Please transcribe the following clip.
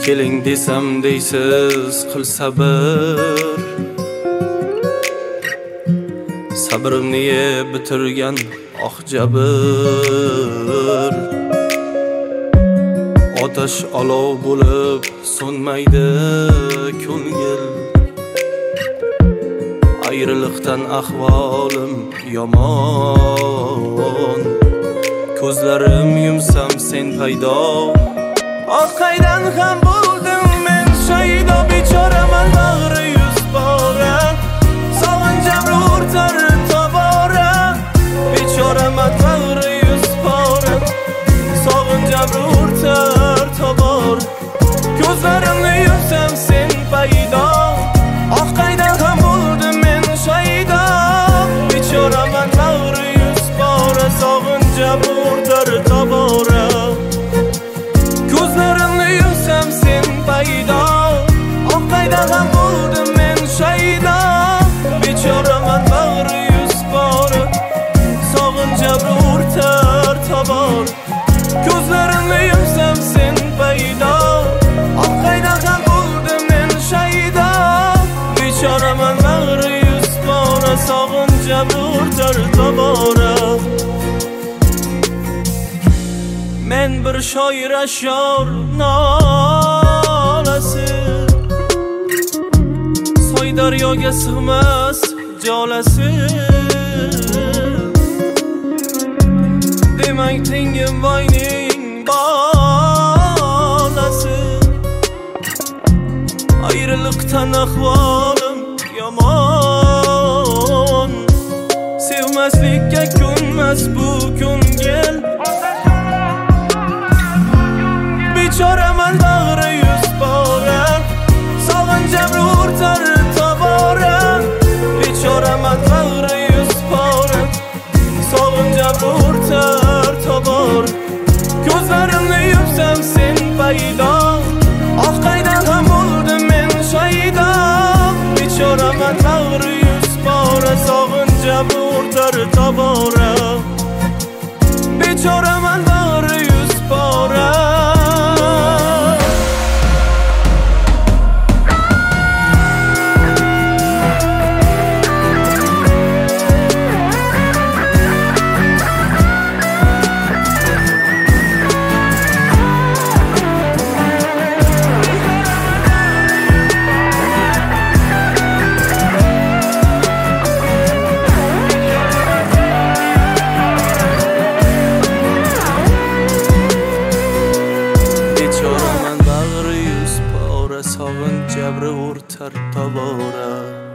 keling desam deysiz qil sabr. Sabrimni yeb bitirgan jabr. Otash olov bo'lib so'nmaydi ko'ngil. Ayriliqdan ahvolim yomon. Ko'zlarim yumsam sen paydo. Qaydan ham bo'ldim men shaydo, bechoraman bag'ri yuz bora. Sog'injam o'rtar tobora. Bechoraman bag'ri yuz bora. Sog'injam o'rtar tobora. Ko'zlarimni yumsam sen paydo. Qaydan ham bo'ldim men shaydo, bechoraman bag'ri yuz bora. Sog'injam o'rtar tobora. Ko'zlarimni yumsam sen paydo. Qaydan ham bo'ldim men shaydo, bechoraman bag'ri yuz bora. Sog'injam o'rtar tobora. Ko'zlarimni yumsam sen paydo. Qaydan ham bo'ldim men shaydo, bechoraman bag'ri yuz bora. Sog'injam o'rtar tobora. Men bir shoir ashyor nolasi, soy daryoga sig'mas jolasi. Demak tengim boyning bolasi. Ayriliqdan ahvolim yomon. Sevmaslikka ko'nmas bu ko'ngil. Bechoraman bag'ri yuz bora. Sog'injam o'rtar tobora. Bechoraman bag'ri yuz bora. Sog'injam o'rtar tobora. Ko'zlarimni yumsam sen paydo. Qaydan ham bo'ldim men shaydo, bechoraman bag'ri yuz bora. Sog'injam o'rtar tobora. Bechoraman bag'ri yuz bora. Sog'in jabri o'rtar tobora.